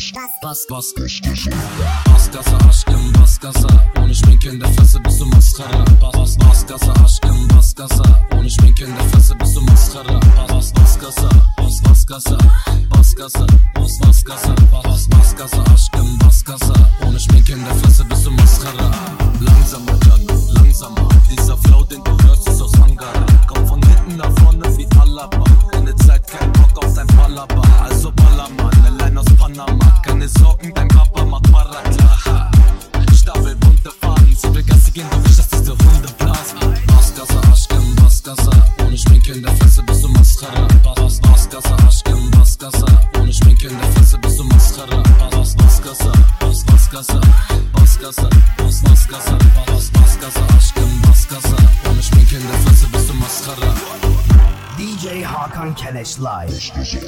Bassgasse, Aşkım Bassgasse, ohne Schminke in der Fresse bist du Mascara. Bassgasse, Aşkım Bassgasse, ohne Schminke in der Fresse bist du Mascara. Bassgasse, Bassgasse, Bassgasse, Bassgasse, Bassgasse, Aşkım Bassgasse, ohne Schminke in der Fresse bist du Mascara. Langsamer, Gianno, langsamer, dieser Flow, den du hörst, ist aus Ankara. Komm von hinten nach vorne wie Alaba, keine Zeit, kein Bock auf dein Ballerbar. Also Ballermann, allein aus Panama, keine Sorgen, dein Papa macht Parakla. Stapel bunte Faden, sie will Gasse gehen, doch ich lass diese Hunde blasen. Bassgasse, Aşkım Bassgasse, ohne Schminke in der Fresse bist du Mascara. Bassgasse, Aşkım Bassgasse, ohne Schminke in der Fresse bist du Mascara. Bassgasse, Bassgasse, Bassgasse, Bassgasse, Bassgasse, Aşkım Bassgasse, ohne Schminke in der Fresse bist du Mascara. DJ Hakan Keleş Live.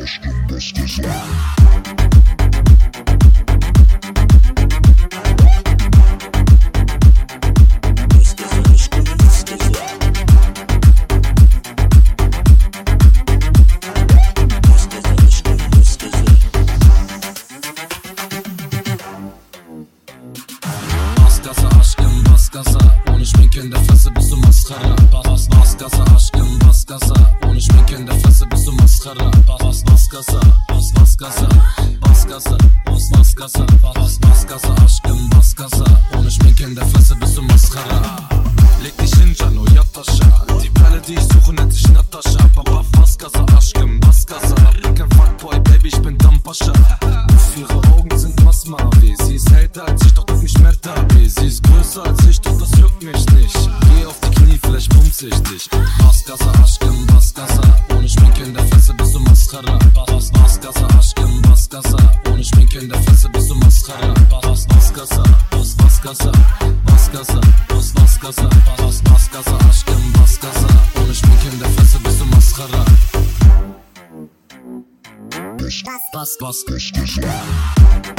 Bassgasse, Aşkım Bassgasse, ohne Schminke in der Fresse bist du Mascara. Bassgasse, Aşkım Bassgasse, ohne Schminke in der Fresse bist du Mascara. Bassgasse, Bassgasse, Bassgasse, Bassgasse, Bassgasse, Aşkım Bassgasse, ohne Schminke in der Fresse bist du Mascara. Leg dich hin, Gianno, yat aşağı. Die Perle, die ich suche, nennt sich Natascha. Papa, Bassgasse, Aşkım Bassgasse, bin kein Fuckboy, Baby, ich bin Dampascha. Ihre Augen sind Masmavi, sie ist älter als ich, doch tut mich mehr Tabi. Sie ist größer als ich, doch das juckt mich nicht. Geh auf die Knie, vielleicht bumse ich dich. Bassgasse, Aşkım Bassgasse, ohne Schminke in der Fresse bist du Mascara. Bassgasse, Aşkım Bassgasse, ohne Schminke in der Fresse bist du Mascara. Bassgasse, Bassgasse, Bassgasse, Bassgasse, Bassgasse, Aşkım Bassgasse, ohne Schminke in der Fresse bist du Mascara. Bass.